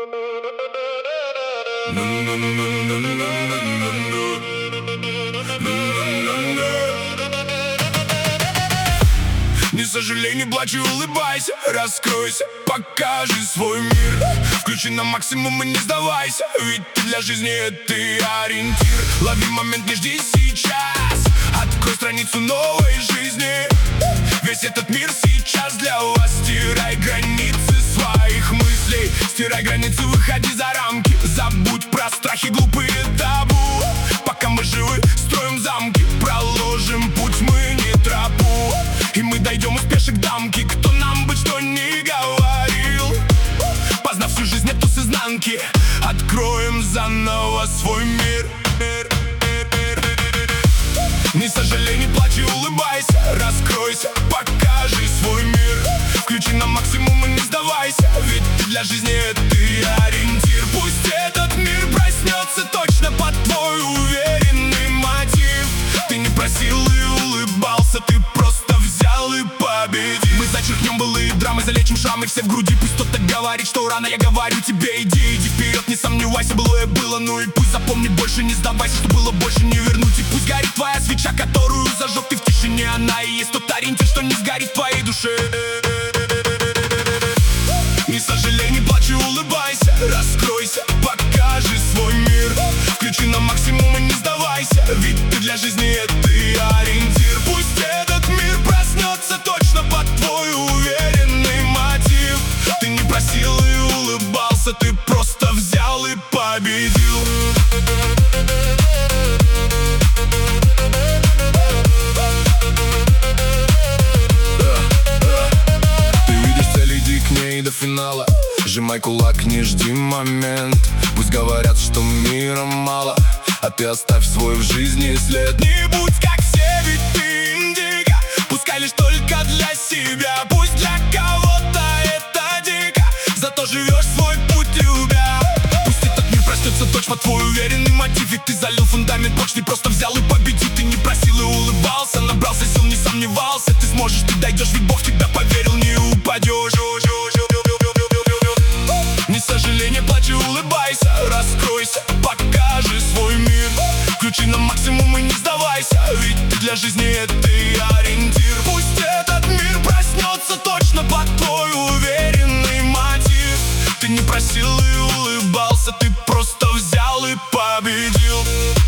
Не сожалей, не плачь и улыбайся, раскройся, покажи свой мир. Включи на максимум и не сдавайся, ведь ты для жизни это ориентир. Лови момент, не жди сейчас, открой страницу новой жизни. Весь этот мир сейчас для вас. Стирай границы своих мыслей, стирай границы, выходи за рамки. Забудь про страхи, глупые табу. Пока мы живы, строим замки, проложим путь, мы не тропу. И мы дойдем из пешек дамки. Кто нам быть, что не говорил, познав всю жизнь эту с изнанки, откроем заново свой мир. Не сожалей, не плачь и улыбайся, раскройся, покажи свой мир. Включи на максимум и не сдавайся, ведь ты для жизни это ориентир. Пусть этот мир проснется точно под твой уверенный мотив. Ты не просил и улыбался, ты просто взял и победил. Мы зачеркнем былые драмы, залечим шрамы все в груди. Пусть кто-то говорит, что рано, я говорю тебе, иди вперед, не сомневайся, былое было. Ну и пусть запомни, больше не сдавайся, что было больше не вернуть. И пусть горит твоя свеча, которую зажег ты в тишине. Она и есть тот ориентир, что не сгорит в твоей душе. Не сожалей, не плачь и улыбайся, раскройся, покажи свой мир. Включи на максимум и не сдавайся, ведь ты для жизни это ориентир. Пусть этот мир проснется точно под твой уверенный мотив. Ты не просил и улыбался, ты просто взял и победил. Ты видишь цель, иди к ней до финала. Сжимай кулак, не жди момент. Пусть говорят, что мира мало, а ты оставь свой в жизни след. Не будь как все, ведь ты индиго, пускай лишь только для себя. Пусть для кого-то это дико, зато живешь свой путь любя. Пусть этот мир проснется точно под твой уверенный мотив. Ведь ты залил фундамент почты, просто взял и победил. Ты не просил и улыбался, набрался сил, не сомневался. Ты сможешь, ты дойдешь, ведь Бог в тебя поверил, не упадешь. Не сожалей, не плачь и улыбайся, раскройся, покажи свой мир. Включи на максимум и не сдавайся, ведь ты для жизни это ориентир. Пусть этот мир проснется точно под твой уверенный мотив. Ты не просил и улыбался, ты просто взял и победил.